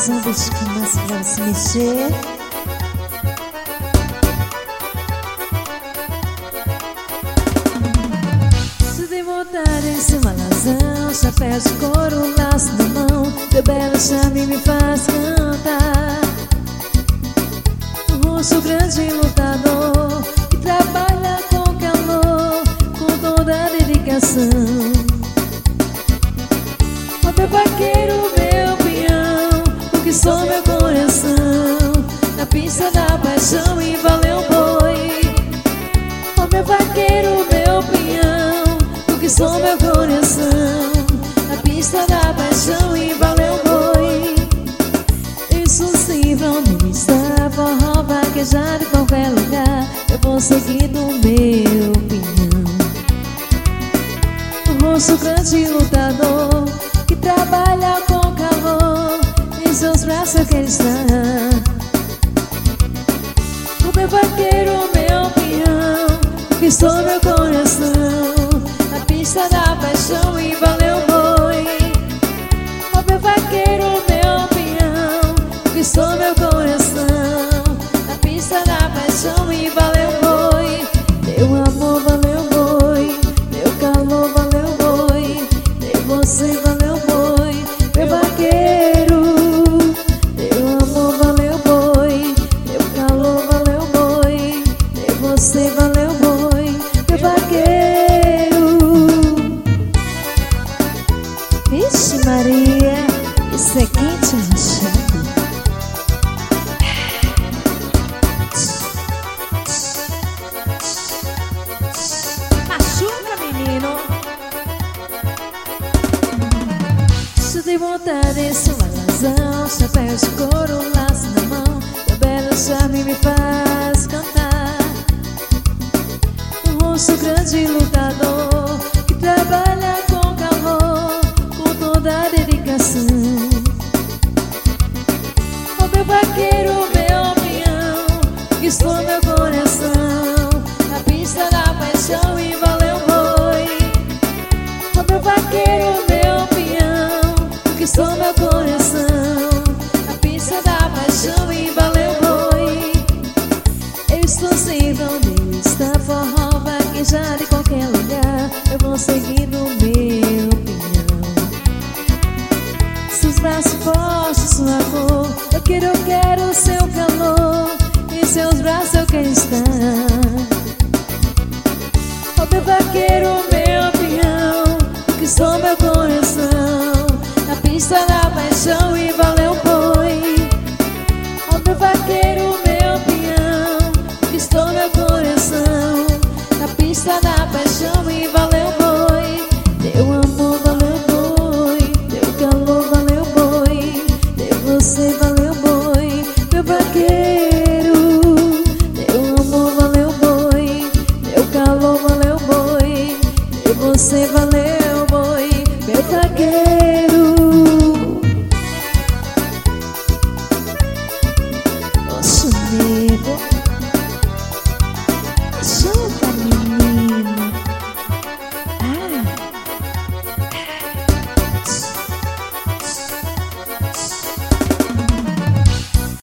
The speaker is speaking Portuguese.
coração, deixa que começa pra se mexer. Se tem vontade em cima lazão, chapéu de couro, laço na mão, teu belo charme me faz cantar. Um rosto grande e lutador, que trabalha com calor, com toda a dedicação. Ó meu vaqueiro, meu peão, o que sou meu coração, na pista da paixão e valeu boi. Ó meu vaqueiro, meu peão, o que sou meu coração, na pista da paixão e valeu boi. Isso sim, pra onde está, forró, vaquejado em qualquer lugar, eu vou seguir no meu peão. Um rosto grande e lutador, que trabalha com calor, em seus braços eu quero estar. O meu vaqueiro, meu peão, que sou meu coração, na pista da paixão e valeu boi. O meu vaqueiro, meu peão, que sou meu coração, na pista da paixão e valeu boi. Meu amor valeu boi, meu calor valeu boi, nem você valeu boi. Meu vaqueiro, meu amor valeu boi, meu calor valeu boi, nem você valeu boi. Meu vaqueiro. Vixe Maria, isso é quente rachado. Machuca, menino. Se tem vontade em sua razão, chapéu de couro, laço na mão, teu belo charme me faz cantar. Um rosto grande e lutador,